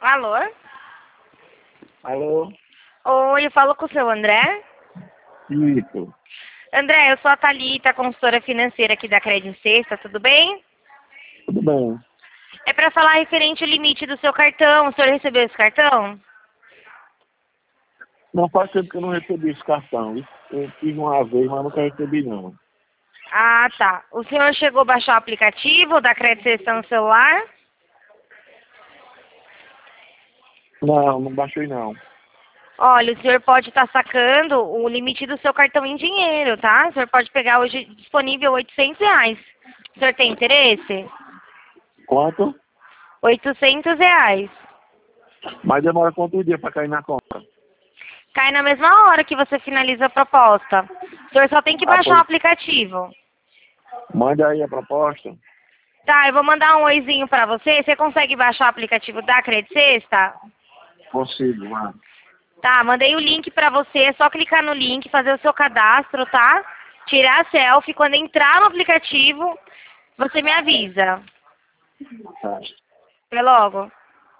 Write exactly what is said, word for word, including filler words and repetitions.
Alô? Alô? Oi, eu falo com o seu André. Isso. André, eu sou a Thalita, consultora financeira aqui da Credit Sexta, tudo bem? Tudo bem. É para falar referente ao limite do seu cartão. O senhor recebeu esse cartão? Não faz tempo que eu não recebi esse cartão. viu? Eu fiz uma vez, mas nunca recebi não. Ah, tá. O senhor chegou a baixar o aplicativo da Credit Sexta no celular? Não, não baixei não. Olha, o senhor pode estar sacando o limite do seu cartão em dinheiro, tá? O senhor pode pegar hoje disponível oitocentos reais. O senhor tem interesse? Quanto? oitocentos reais. Mas demora quanto dia para cair na conta? Cai na mesma hora que você finaliza a proposta. O senhor só tem que Ah, baixar o pois, aplicativo. manda aí a proposta. Tá, eu vou mandar um oizinho pra você. Você consegue baixar o aplicativo da Credit Sexta? Consigo, mano. Tá, mandei o link pra você. É só clicar no link, fazer o seu cadastro, tá? Tirar a selfie. Quando entrar no aplicativo, você me avisa. Tá. Até logo.